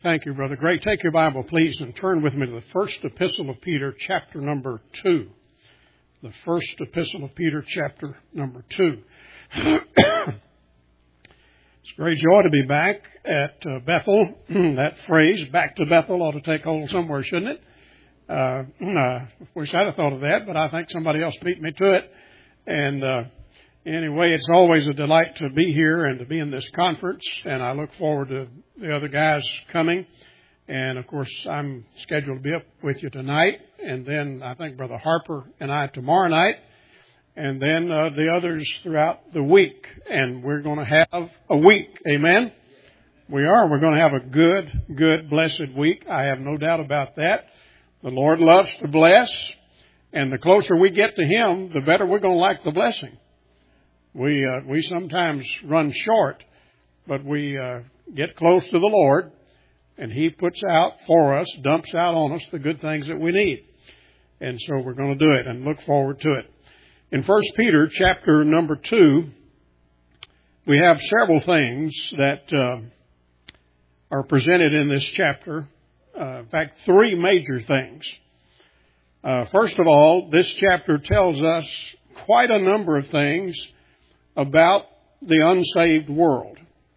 Thank you, Brother Gray. Take your Bible, please, and turn with me to the first epistle of Peter, chapter number 2. The first epistle of Peter, chapter number 2. It's a great joy to be back at Bethel. That phrase, back to Bethel, ought to take hold somewhere, shouldn't it? I wish I'd have thought of that, but I think somebody else beat me to it. And anyway, it's always a delight to be here and to be in this conference, and I look forward to the other guys coming. And, of course, I'm scheduled to be up with you tonight, and then I think Brother Harper and I tomorrow night, and then the others throughout the week. And we're going to have a week. Amen? We are. We're going to have a good, blessed week. I have no doubt about that. The Lord loves to bless, and the closer we get to Him, the better we're going to like the blessing. We sometimes run short, but we get close to the Lord, and He puts out for us, dumps out on us the good things that we need. And so we're going to do it and look forward to it. In 1 Peter chapter number 2, we have several things that are presented in this chapter. In fact, three major things. First of all, this chapter tells us quite a number of things about the unsaved world.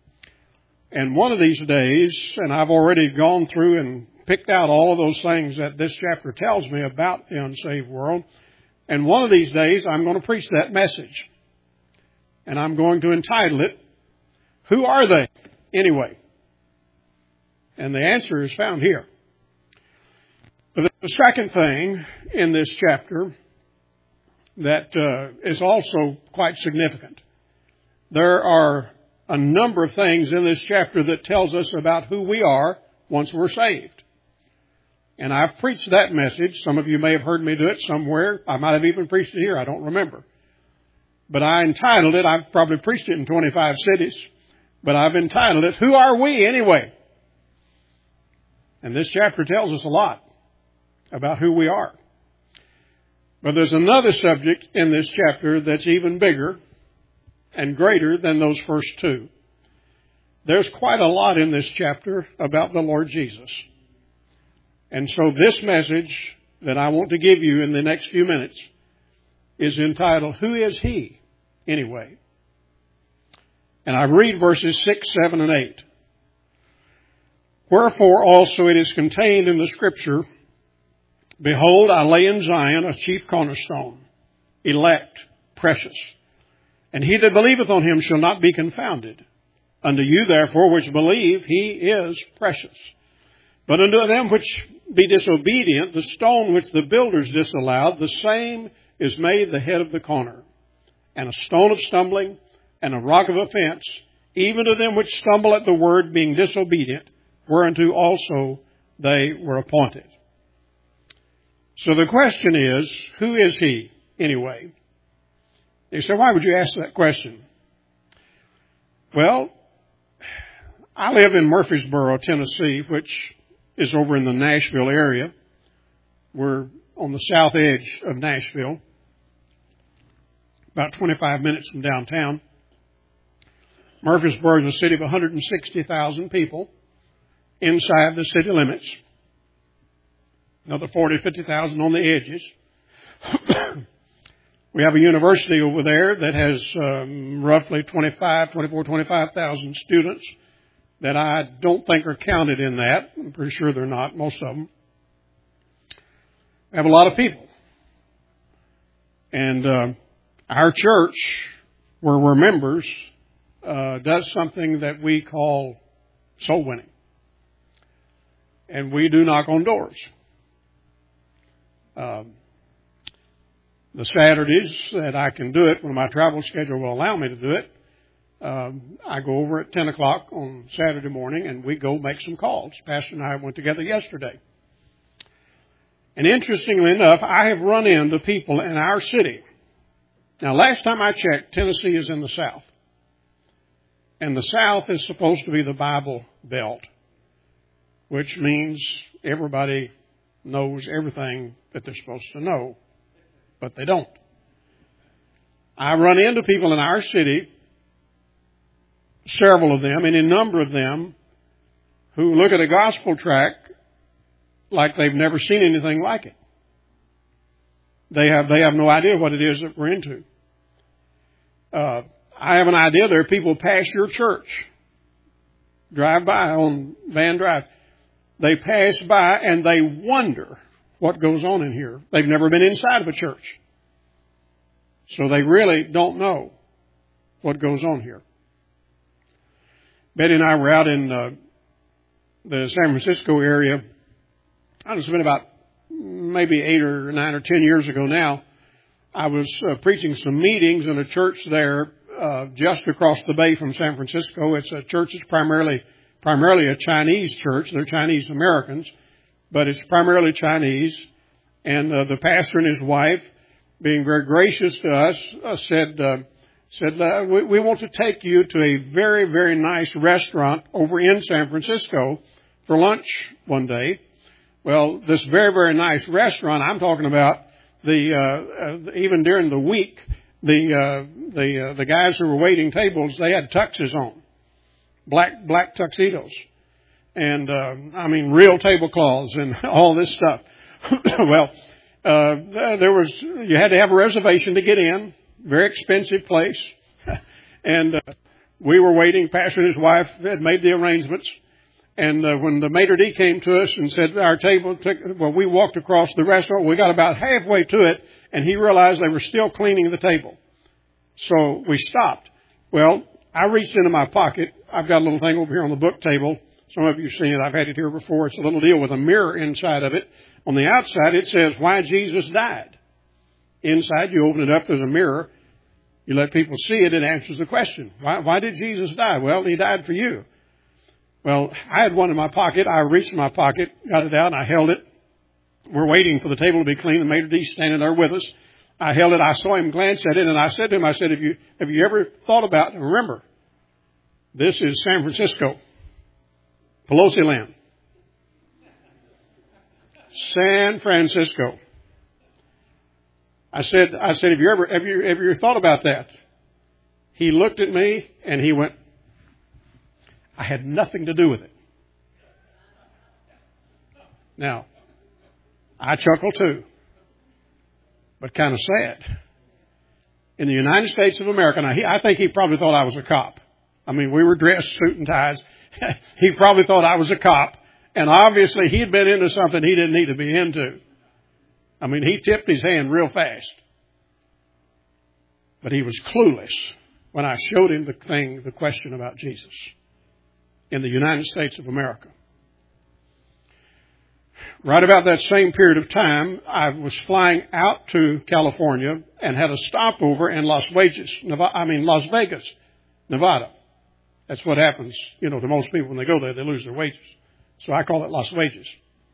And one of these days, and I've already gone through and picked out all of those things that this chapter tells me about the unsaved world, and one of these days I'm going to preach that message. And I'm going to entitle it, Who Are They Anyway? And the answer is found here. But the second thing in this chapter that is also quite significant. There are a number of things in this chapter that tells us about who we are once we're saved. And I've preached that message. Some of you may have heard me do it somewhere. I might have even preached it here. I don't remember. But I entitled it, I've probably preached it in 25 cities, but I've entitled it, Who Are We Anyway? And this chapter tells us a lot about who we are. But there's another subject in this chapter that's even bigger and greater than those first two. There's quite a lot in this chapter about the Lord Jesus. And so this message that I want to give you in the next few minutes is entitled, Who is He Anyway? And I read verses 6, 7, and 8. Wherefore also it is contained in the Scripture, Behold, I lay in Zion a chief cornerstone, elect, precious. And he that believeth on Him shall not be confounded. Unto you, therefore, which believe, He is precious. But unto them which be disobedient, the stone which the builders disallowed, the same is made the head of the corner, and a stone of stumbling, and a rock of offense, even to them which stumble at the word, being disobedient, whereunto also they were appointed. So the question is, who is He anyway? You say, why would you ask that question? Well, I live in Murfreesboro, Tennessee, which is over in the Nashville area. We're on the south edge of Nashville, about 25 minutes from downtown. Murfreesboro is a city of 160,000 people inside the city limits. Another 40,000 to 50,000 on the edges. We have a university over there that has roughly 25,000 students that I don't think are counted in that. I'm pretty sure they're not, most of them. We have a lot of people. And our church, where we're members, does something that we call soul winning. And we do knock on doors. The Saturdays that I can do it, when my travel schedule will allow me to do it, I go over at 10 o'clock on Saturday morning and we go make some calls. Pastor and I went together yesterday. And interestingly enough, I have run into people in our city. Now, last time I checked, Tennessee is in the South. And the South is supposed to be the Bible Belt, which means everybody knows everything that they're supposed to know, but they don't. I run into people in our city, several of them, and a number of them, who look at a gospel tract like they've never seen anything like it. They have no idea what it is that we're into. I have an idea there are people pass your church, drive by on Van Drive. They pass by and they wonder what goes on in here. They've never been inside of a church. So they really don't know what goes on here. Betty and I were out in the San Francisco area. I don't know, it's been about maybe 8 or 9 or 10 years ago now. I was preaching some meetings in a church there just across the bay from San Francisco. It's a church that's primarily a Chinese church. They're Chinese Americans, but it's primarily Chinese. And the pastor and his wife, being very gracious to us, said, we want to take you to a very, very nice restaurant over in San Francisco for lunch one day. Well, this very, very nice restaurant, I'm talking about even during the week, the guys who were waiting tables, they had tuxes on, black tuxedos, and real tablecloths and all this stuff. Well, you had to have a reservation to get in, very expensive place, and we were waiting. Pastor and his wife had made the arrangements. And when the maitre d' came to us and said our table we walked across the restaurant. We got about halfway to it, and he realized they were still cleaning the table. So we stopped. Well, I reached into my pocket. I've got a little thing over here on the book table. Some of you have seen it. I've had it here before. It's a little deal with a mirror inside of it. On the outside, it says, "Why Jesus Died." Inside, you open it up, there's a mirror. You let people see it. It answers the question. Why did Jesus die? Well, He died for you. Well, I had one in my pocket. I reached in my pocket, got it out, and I held it. We're waiting for the table to be clean. The maitre d' standing there with us. I held it. I saw him glance at it, and I said to him, have you ever thought about, remember, this is San Francisco, Pelosi land. San Francisco. I said, have you ever thought about that? He looked at me, and he went, I had nothing to do with it. Now, I chuckle too, but kind of sad. In the United States of America, now I think he probably thought I was a cop. I mean, we were dressed, suit and ties. He probably thought I was a cop, and obviously he'd been into something he didn't need to be into. I mean, he tipped his hand real fast. But he was clueless when I showed him the question about Jesus. In the United States of America. Right about that same period of time, I was flying out to California and had a stopover in Las Vegas, Nevada. That's what happens, to most people when they go there, they lose their wages. So I call it Las Vegas.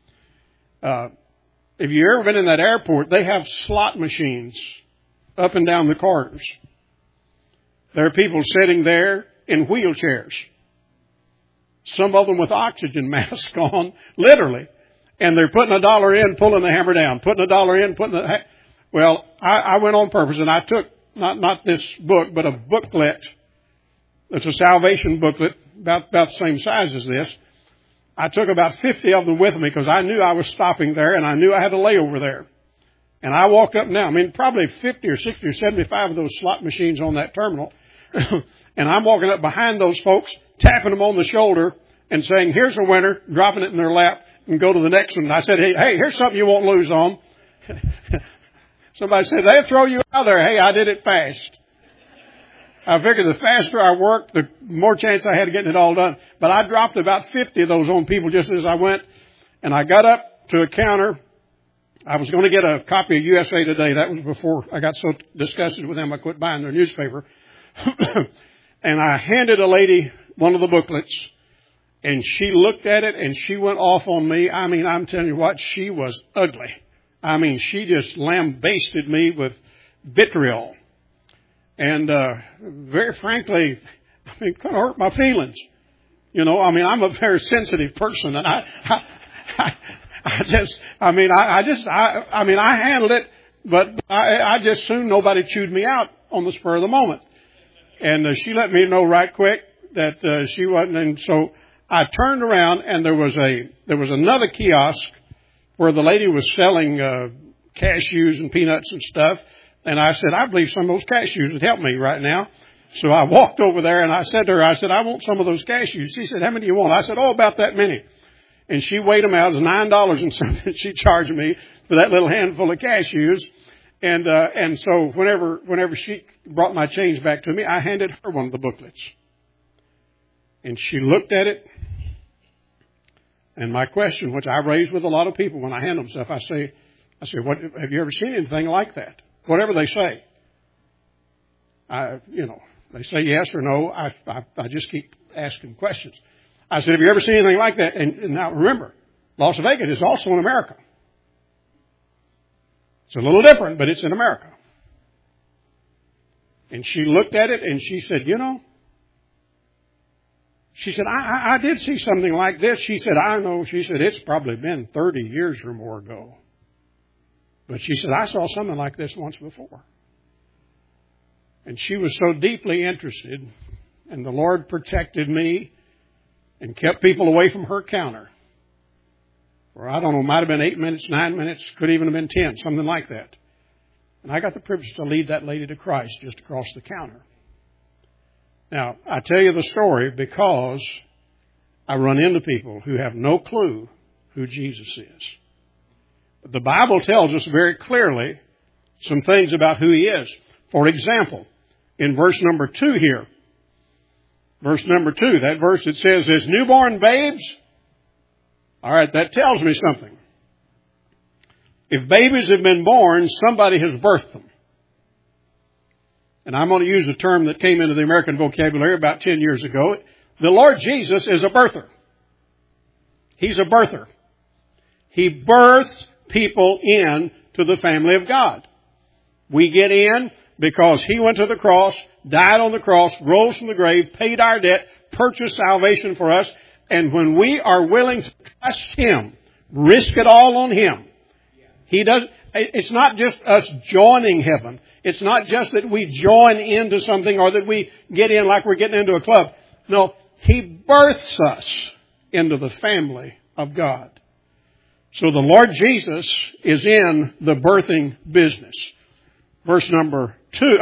If you've ever been in that airport, they have slot machines up and down the corridors. There are people sitting there in wheelchairs. Some of them with oxygen masks on, literally. And they're putting $1 in, pulling the hammer down. Putting $1 in, Well, I went on purpose and I took, not this book, but a booklet. It's a salvation booklet, about the same size as this. I took about 50 of them with me because I knew I was stopping there and I knew I had a layover there. And I walk up now, probably 50 or 60 or 75 of those slot machines on that terminal. And I'm walking up behind those folks, tapping them on the shoulder and saying, here's a winner, dropping it in their lap and go to the next one. And I said, hey, here's something you won't lose on. Somebody said, they'll throw you out there. Hey, I did it fast. I figured the faster I worked, the more chance I had of getting it all done. But I dropped about 50 of those on people just as I went. And I got up to a counter. I was going to get a copy of USA Today. That was before I got so disgusted with them I quit buying their newspaper. And I handed a lady one of the booklets, and she looked at it, and she went off on me. I'm telling you what, she was ugly. She just lambasted me with vitriol. And very frankly, it kind of hurt my feelings. I'm a very sensitive person, and I handled it, but I just soon nobody chewed me out on the spur of the moment. And she let me know right quick that she wasn't. And so I turned around and there was another kiosk where the lady was selling cashews and peanuts and stuff. And I said, I believe some of those cashews would help me right now. So I walked over there and I said to her, I said, I want some of those cashews. She said, how many do you want? I said, about that many. And she weighed them out. It was $9 and something she charged me for that little handful of cashews. And so whenever she brought my change back to me, I handed her one of the booklets. And she looked at it. And my question, which I raise with a lot of people when I hand them stuff, I say, what, have you ever seen anything like that? Whatever they say. They say yes or no. I just keep asking questions. I said, have you ever seen anything like that? And now remember, Las Vegas is also in America. It's a little different, but it's in America. And she looked at it and she said, she said, I did see something like this. She said, I know. She said, it's probably been 30 years or more ago. But she said, I saw something like this once before. And she was so deeply interested, and the Lord protected me and kept people away from her counter. Or I don't know, might have been 8 minutes, 9 minutes, could even have been 10, something like that. And I got the privilege to lead that lady to Christ just across the counter. Now, I tell you the story because I run into people who have no clue who Jesus is. But the Bible tells us very clearly some things about who He is. For example, in verse number 2 here, verse number 2, that verse that says, as newborn babes. All right, that tells me something. If babies have been born, somebody has birthed them. And I'm going to use a term that came into the American vocabulary about 10 years ago. The Lord Jesus is a birther. He's a birther. He births people in to the family of God. We get in because He went to the cross, died on the cross, rose from the grave, paid our debt, purchased salvation for us. And when we are willing to trust Him, risk it all on Him, it's not just us joining heaven. It's not just that we join into something or that we get in like we're getting into a club. No, He births us into the family of God. So the Lord Jesus is in the birthing business. Verse number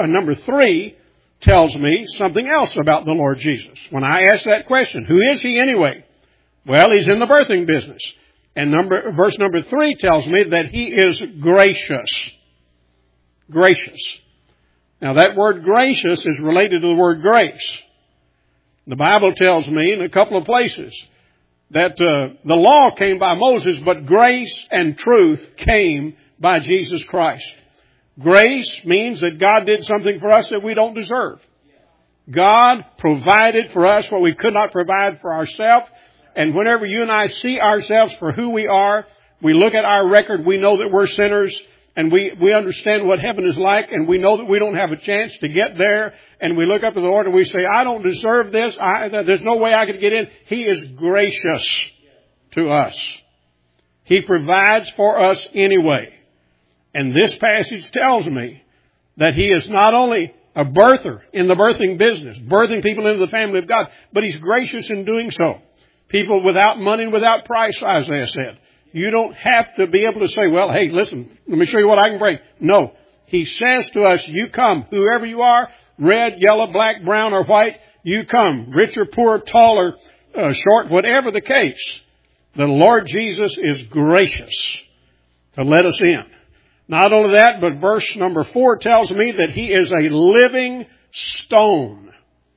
3 tells me something else about the Lord Jesus. When I ask that question, who is He anyway? Well, He's in the birthing business. And verse number 3 tells me that He is gracious. Gracious. Now that word gracious is related to the word grace. The Bible tells me in a couple of places that the law came by Moses, but grace and truth came by Jesus Christ. Grace means that God did something for us that we don't deserve. God provided for us what we could not provide for ourselves. And whenever you and I see ourselves for who we are, we look at our record, we know that we're sinners, and we understand what heaven is like, and we know that we don't have a chance to get there, and we look up to the Lord and we say, I don't deserve this, there's no way I could get in. He is gracious to us. He provides for us anyway. And this passage tells me that He is not only a birther in the birthing business, birthing people into the family of God, but He's gracious in doing so. People without money and without price, Isaiah said. You don't have to be able to say, well, hey, listen, let me show you what I can bring. No. He says to us, you come, whoever you are, red, yellow, black, brown, or white, you come, rich or poor, tall or short, whatever the case. The Lord Jesus is gracious to let us in. Not only that, but verse number 4 tells me that He is a living stone.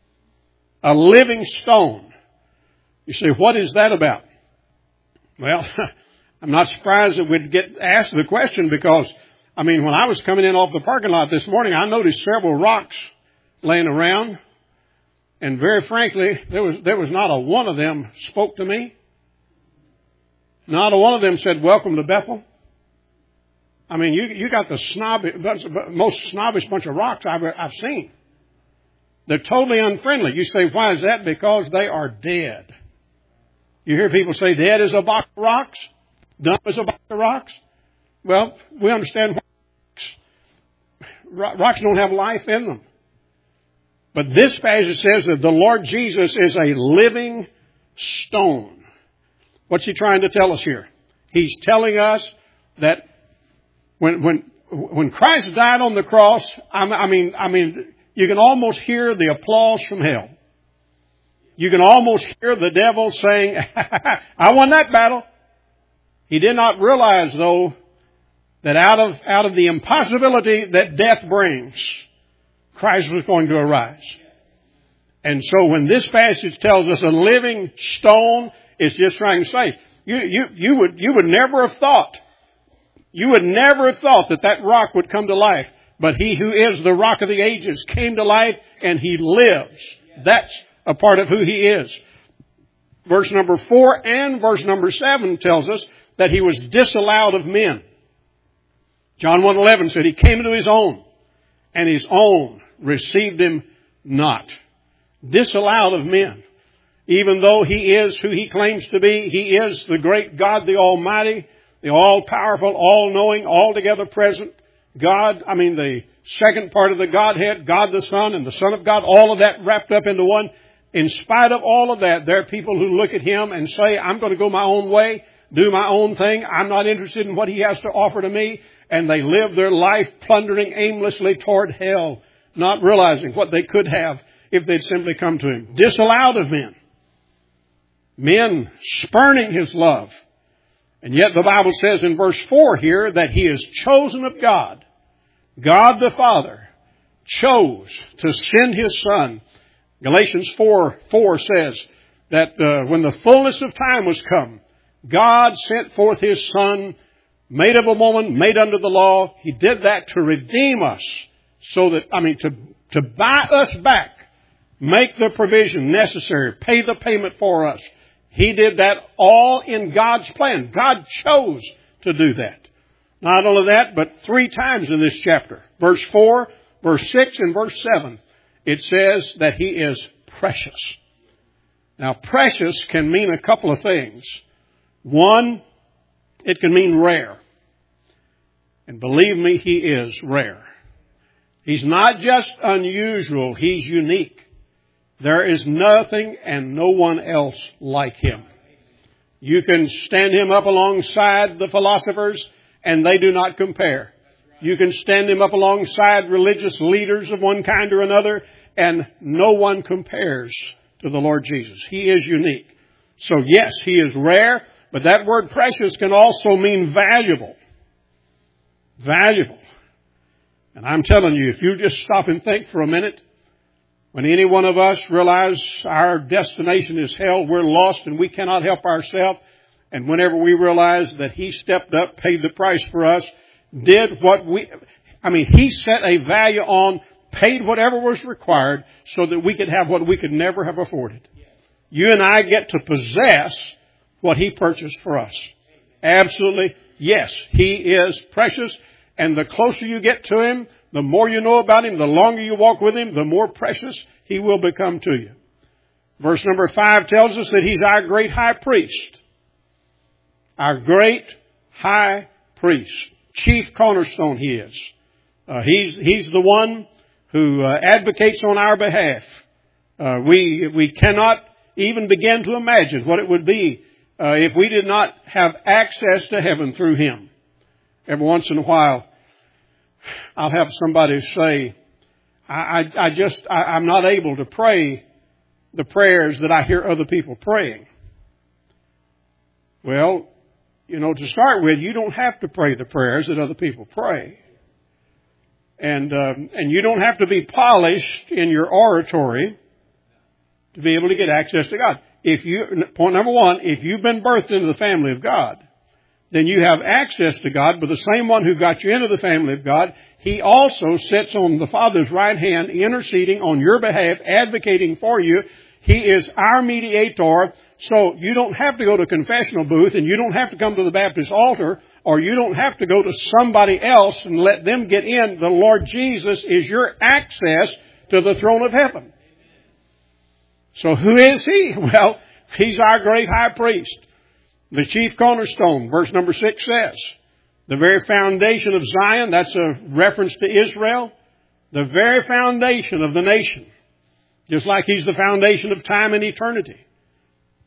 A living stone. You say, what is that about? Well, I'm not surprised that we'd get asked the question because, when I was coming in off the parking lot this morning, I noticed several rocks laying around. And very frankly, there was not a one of them spoke to me. Not a one of them said, welcome to Bethel. You got the most snobbish bunch of rocks I've seen. They're totally unfriendly. You say, why is that? Because they are dead. You hear people say, dead is a box of rocks, dumb is a box of rocks. Well, we understand rocks don't have life in them. But this passage says that the Lord Jesus is a living stone. What's he trying to tell us here? He's telling us that when Christ died on the cross, I mean, you can almost hear the applause from hell. You can almost hear the devil saying, I won that battle. He did not realize, though, that out of the impossibility that death brings, Christ was going to arise. And so when this passage tells us a living stone, it's just trying to say, you would never have thought, that rock would come to life. But He who is the rock of the ages came to life and He lives. That's a part of who He is. Verse number 4 and verse number 7 tells us that He was disallowed of men. John 1:11 said He came into His own, and His own received Him not. Disallowed of men. Even though He is who He claims to be, He is the great God, the Almighty, the all-powerful, all-knowing, altogether present God. I mean, the second part of the Godhead, God the Son and the Son of God, all of that wrapped up into one. In spite of all of that, there are people who look at Him and say, I'm going to go my own way, do my own thing. I'm not interested in what He has to offer to me. And they live their life plundering aimlessly toward hell, not realizing what they could have if they'd simply come to Him. Disallowed of men. Men spurning His love. And yet the Bible says in verse 4 here that He is chosen of God. God the Father chose to send His Son. Galatians 4:4 says that when the fullness of time was come, God sent forth His Son, made of a woman, made under the law. He did that to redeem us. So that, to buy us back, make the provision necessary, pay the payment for us. He did that all in God's plan. God chose to do that. Not only that, but 3 times in this chapter. Verse 4, verse 6, and verse 7. It says that He is precious. Now, precious can mean a couple of things. One, it can mean rare. And believe me, He is rare. He's not just unusual, He's unique. There is nothing and no one else like Him. You can stand Him up alongside the philosophers and they do not compare. You can stand Him up alongside religious leaders of one kind or another and no one compares to the Lord Jesus. He is unique. So yes, He is rare, but that word precious can also mean valuable. Valuable. And I'm telling you, if you just stop and think for a minute, when any one of us realize our destination is hell, we're lost and we cannot help ourselves. And whenever we realize that He stepped up, paid the price for us, did what He set a value on, paid whatever was required so that we could have what we could never have afforded. You and I get to possess what He purchased for us. Absolutely, yes, He is precious. And the closer you get to Him, the more you know about Him, the longer you walk with Him, the more precious He will become to you. Verse number 5 tells us that He's our great high priest. Our great high priest. Chief cornerstone He is. He's the one who advocates on our behalf. We cannot even begin to imagine what it would be if we did not have access to heaven through Him. Every once in a while, I'll have somebody say, I'm not able to pray the prayers that I hear other people praying. Well, to start with, you don't have to pray the prayers that other people pray. And you don't have to be polished in your oratory to be able to get access to God. Point number 1, if you've been birthed into the family of God, then you have access to God, but the same one who got you into the family of God, He also sits on the Father's right hand, interceding on your behalf, advocating for you. He is our mediator, so you don't have to go to a confessional booth, and you don't have to come to the Baptist altar, or you don't have to go to somebody else and let them get in. The Lord Jesus is your access to the throne of heaven. So who is He? Well, He's our great high priest. The chief cornerstone, verse number 6 says, the very foundation of Zion, that's a reference to Israel, the very foundation of the nation, just like He's the foundation of time and eternity.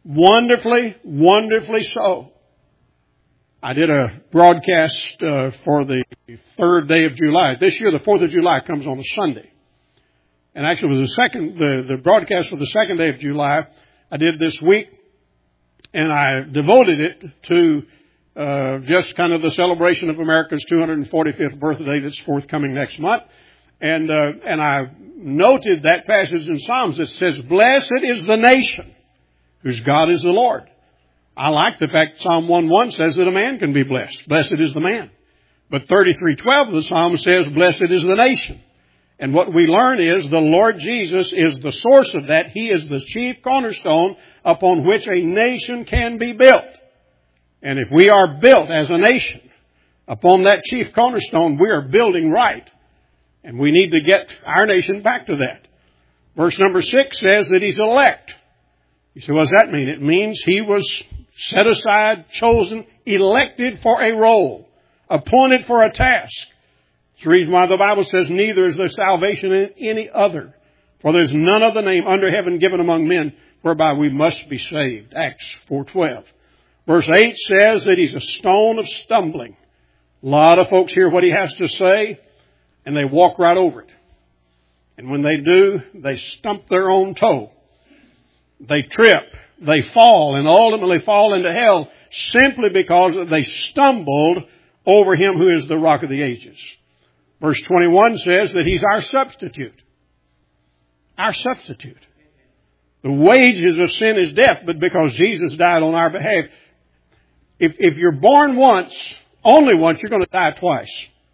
Wonderfully, wonderfully so. I did a broadcast for the 3rd day of July. This year, the 4th of July comes on a Sunday. And actually, it was the broadcast for the 2nd day of July I did this week, and I devoted it to just kind of the celebration of America's 245th birthday that's forthcoming next month. And I noted that passage in Psalms that says, "Blessed is the nation whose God is the Lord." I like the fact Psalm 1:1 says that a man can be blessed. Blessed is the man. But 33:12 of the Psalm says, "Blessed is the nation." And what we learn is the Lord Jesus is the source of that. He is the chief cornerstone upon which a nation can be built. And if we are built as a nation upon that chief cornerstone, we are building right. And we need to get our nation back to that. Verse number 6 says that He's elect. You say, what does that mean? It means He was set aside, chosen, elected for a role, appointed for a task. It's the reason why the Bible says, "Neither is there salvation in any other. For there's none other name under heaven given among men whereby we must be saved." Acts 4:12. Verse 8 says that He's a stone of stumbling. A lot of folks hear what He has to say, and they walk right over it. And when they do, they stump their own toe. They trip, they fall, and ultimately fall into hell simply because they stumbled over Him who is the rock of the ages. Verse 21 says that He's our substitute. Our substitute. The wages of sin is death, but because Jesus died on our behalf, if you're born once, only once, you're going to die twice.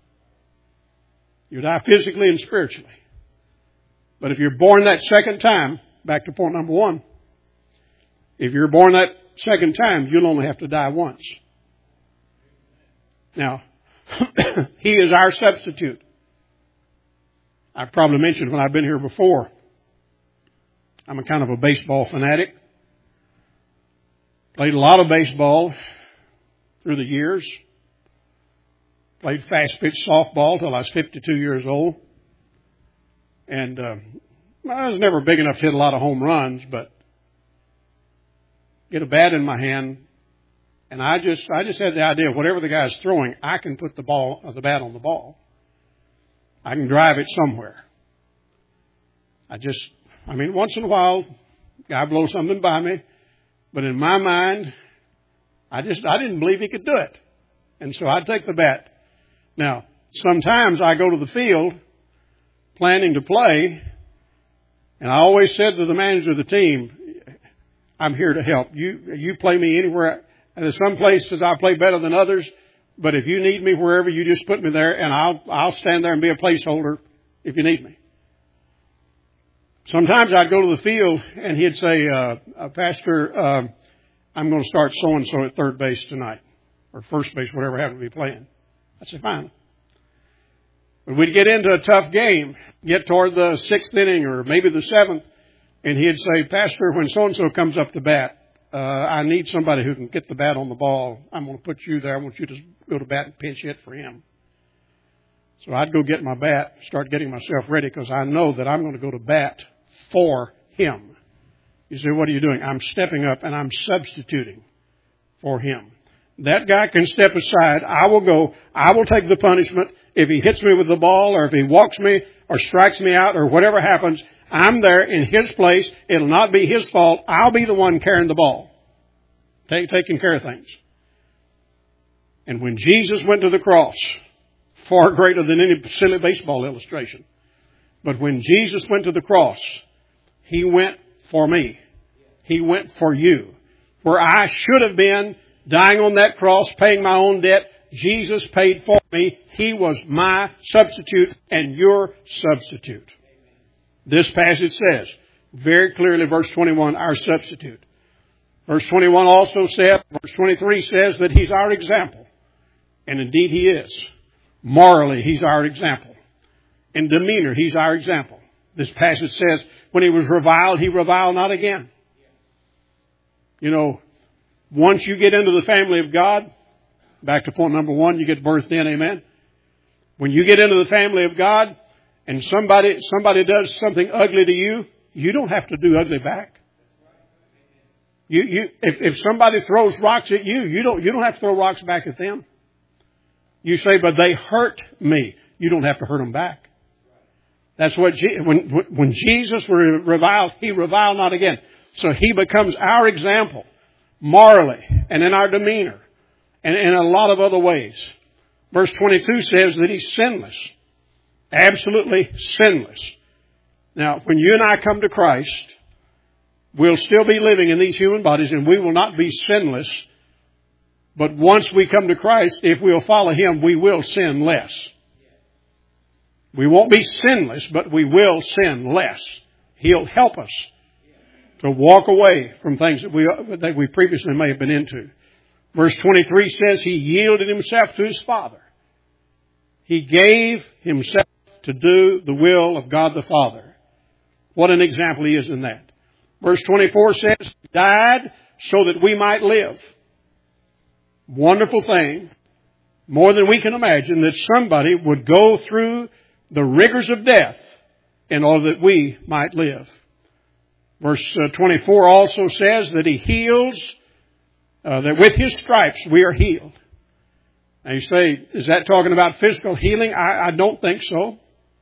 You die physically and spiritually. But if you're born that second time, back to point number 1, if you're born that second time, you'll only have to die once. Now, He is our substitute. I've probably mentioned when I've been here before, I'm a kind of a baseball fanatic. Played a lot of baseball through the years. Played fast pitch softball till I was 52 years old. And I was never big enough to hit a lot of home runs, but get a bat in my hand, and I just had the idea, whatever the guy's throwing, I can put the bat on the ball. I can drive it somewhere. Once in a while, guy blows something by me, but in my mind, I didn't believe he could do it. And so I'd take the bat. Now, sometimes I go to the field planning to play, and I always said to the manager of the team, "I'm here to help. You play me anywhere. And there's some places I play better than others, but if you need me wherever, you just put me there, and I'll stand there and be a placeholder if you need me." Sometimes I'd go to the field, and he'd say, "Pastor, I'm going to start so-and-so at third base tonight, or first base, whatever happened to be playing." I'd say, "Fine." But we'd get into a tough game, get toward the 6th inning or maybe the 7th, and he'd say, "Pastor, when so-and-so comes up to bat, I need somebody who can get the bat on the ball. I'm going to put you there. I want you to go to bat and pinch hit for him." So I'd go get my bat, start getting myself ready, because I know that I'm going to go to bat for him. You say, "What are you doing?" I'm stepping up and I'm substituting for him. That guy can step aside. I will go. I will take the punishment. If he hits me with the ball, or if he walks me or strikes me out, or whatever happens, I'm there in his place. It'll not be his fault. I'll be the one carrying the ball, taking care of things. And when Jesus went to the cross, far greater than any silly baseball illustration, but when Jesus went to the cross, He went for me. He went for you. Where I should have been dying on that cross, paying my own debt, Jesus paid for me. He was my substitute and your substitute. This passage says very clearly, verse 21, our substitute. Verse 21 also says, verse 23 says that He's our example. And indeed He is. Morally, He's our example. In demeanor, He's our example. This passage says, when He was reviled, He reviled not again. You know, once you get into the family of God, back to point number 1, you get birthed in, amen? When you get into the family of God, and somebody does something ugly to you, you don't have to do ugly back. If somebody throws rocks at you, you don't have to throw rocks back at them. You say, but they hurt me. You don't have to hurt them back. That's what, when Jesus reviled, He reviled not again. So He becomes our example morally and in our demeanor and in a lot of other ways. Verse 22 says that He's sinless. Absolutely sinless. Now, when you and I come to Christ, we'll still be living in these human bodies and we will not be sinless. But once we come to Christ, if we'll follow Him, we will sin less. We won't be sinless, but we will sin less. He'll help us to walk away from things that we previously may have been into. Verse 23 says He yielded Himself to His Father. He gave Himself to do the will of God the Father. What an example He is in that. Verse 24 says He died so that we might live. Wonderful thing. More than we can imagine that somebody would go through the rigors of death in order that we might live. Verse 24 also says that He heals, that with His stripes we are healed. Now you say, is that talking about physical healing? I don't think so.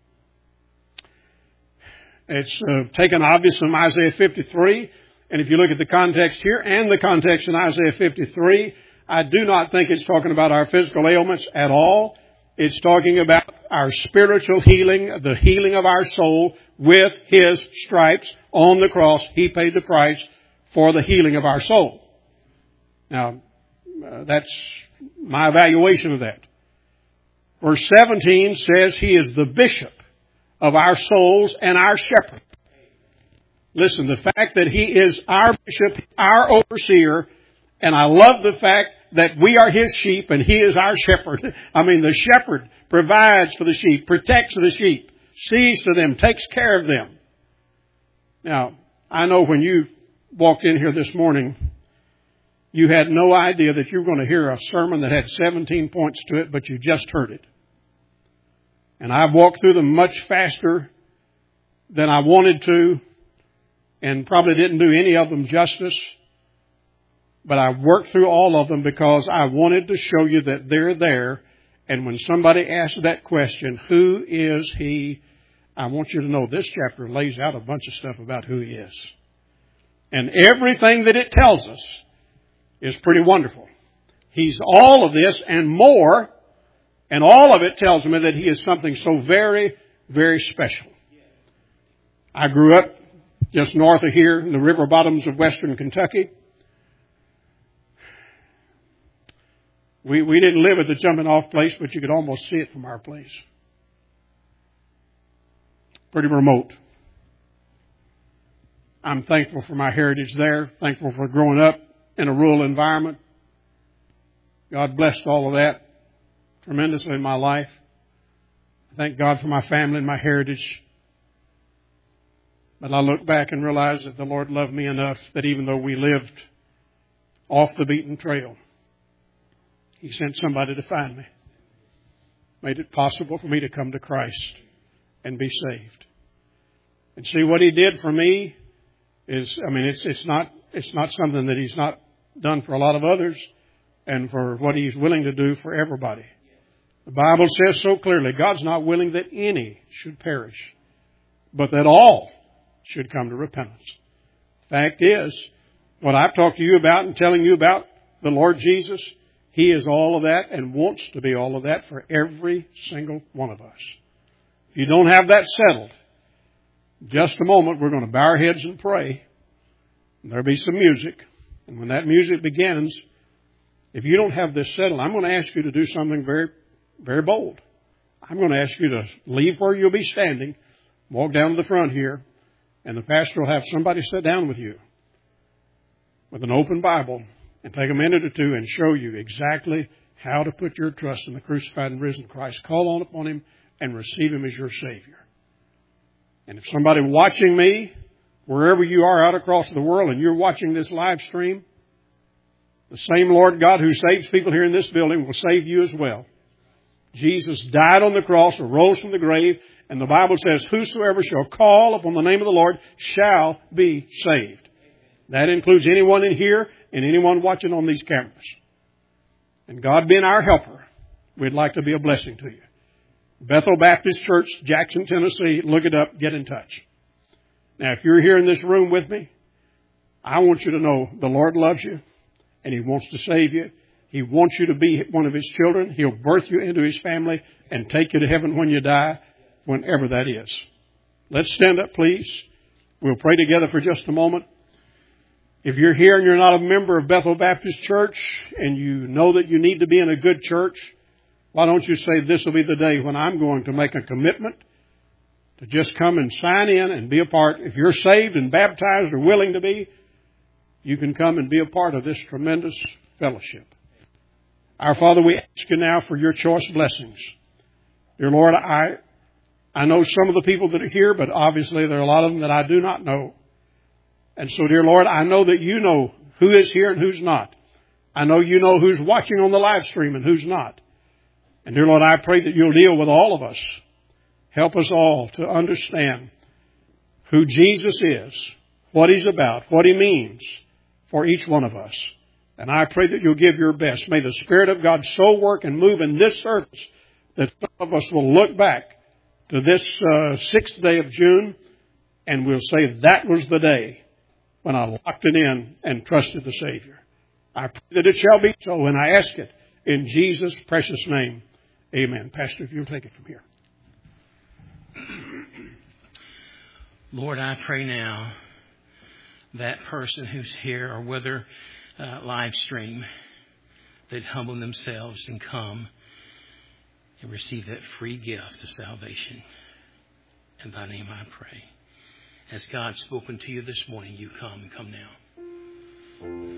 It's taken obvious from Isaiah 53. And if you look at the context here and the context in Isaiah 53, I do not think it's talking about our physical ailments at all. It's talking about our spiritual healing, the healing of our soul with His stripes on the cross. He paid the price for the healing of our soul. Now, that's my evaluation of that. Verse 17 says He is the bishop of our souls and our shepherd. Listen, the fact that He is our bishop, our overseer, and I love the fact that we are His sheep and He is our shepherd. I mean, the shepherd provides for the sheep, protects the sheep, sees to them, takes care of them. Now, I know when you walked in here this morning, you had no idea that you were going to hear a sermon that had 17 points to it, but you just heard it. And I've walked through them much faster than I wanted to, and probably didn't do any of them justice. But I worked through all of them because I wanted to show you that they're there. And when somebody asks that question, who is He? I want you to know this chapter lays out a bunch of stuff about who He is. And everything that it tells us is pretty wonderful. He's all of this and more. And all of it tells me that He is something so very, very special. I grew up just north of here in the river bottoms of western Kentucky. We didn't live at the jumping off place, but you could almost see it from our place. Pretty remote. I'm thankful for my heritage there. Thankful for growing up in a rural environment. God blessed all of that tremendously in my life. I thank God for my family and my heritage. But I look back and realize that the Lord loved me enough that even though we lived off the beaten trail, He sent somebody to find me. Made it possible for me to come to Christ and be saved. And see, what He did for me is, it's not something that He's not done for a lot of others, and for what He's willing to do for everybody. The Bible says so clearly, God's not willing that any should perish, but that all should come to repentance. Fact is, what I've talked to you about and telling you about the Lord Jesus, He is all of that and wants to be all of that for every single one of us. If you don't have that settled, in just a moment we're going to bow our heads and pray. And there'll be some music. And when that music begins, if you don't have this settled, I'm going to ask you to do something very, very bold. I'm going to ask you to leave where you'll be standing, walk down to the front here, and the pastor will have somebody sit down with you with an open Bible and take a minute or two and show you exactly how to put your trust in the crucified and risen Christ. Call on upon Him and receive Him as your Savior. And if somebody watching me, wherever you are out across the world, and you're watching this live stream, the same Lord God who saves people here in this building will save you as well. Jesus died on the cross, arose from the grave, and the Bible says, whosoever shall call upon the name of the Lord shall be saved. That includes anyone in here and anyone watching on these cameras. And God being our helper, we'd like to be a blessing to you. Bethel Baptist Church, Jackson, Tennessee. Look it up. Get in touch. Now, if you're here in this room with me, I want you to know the Lord loves you and He wants to save you. He wants you to be one of His children. He'll birth you into His family and take you to heaven when you die, whenever that is. Let's stand up, please. We'll pray together for just a moment. If you're here and you're not a member of Bethel Baptist Church and you know that you need to be in a good church, why don't you say, this will be the day when I'm going to make a commitment to just come and sign in and be a part. If you're saved and baptized or willing to be, you can come and be a part of this tremendous fellowship. Our Father, we ask you now for your choice blessings. Dear Lord, I know some of the people that are here, but obviously there are a lot of them that I do not know. And so, dear Lord, I know that you know who is here and who's not. I know you know who's watching on the live stream and who's not. And dear Lord, I pray that you'll deal with all of us. Help us all to understand who Jesus is, what He's about, what He means for each one of us. And I pray that you'll give your best. May the Spirit of God so work and move in this service that some of us will look back to this 6th day of June and we'll say that was the day when I locked it in and trusted the Savior. I pray that it shall be so, and I ask it in Jesus' precious name. Amen. Pastor, if you'll take it from here. Lord, I pray now that person who's here or whether live stream, they'd humble themselves and come and receive that free gift of salvation. In thy name I pray. As God's spoken to you this morning, you come and come now.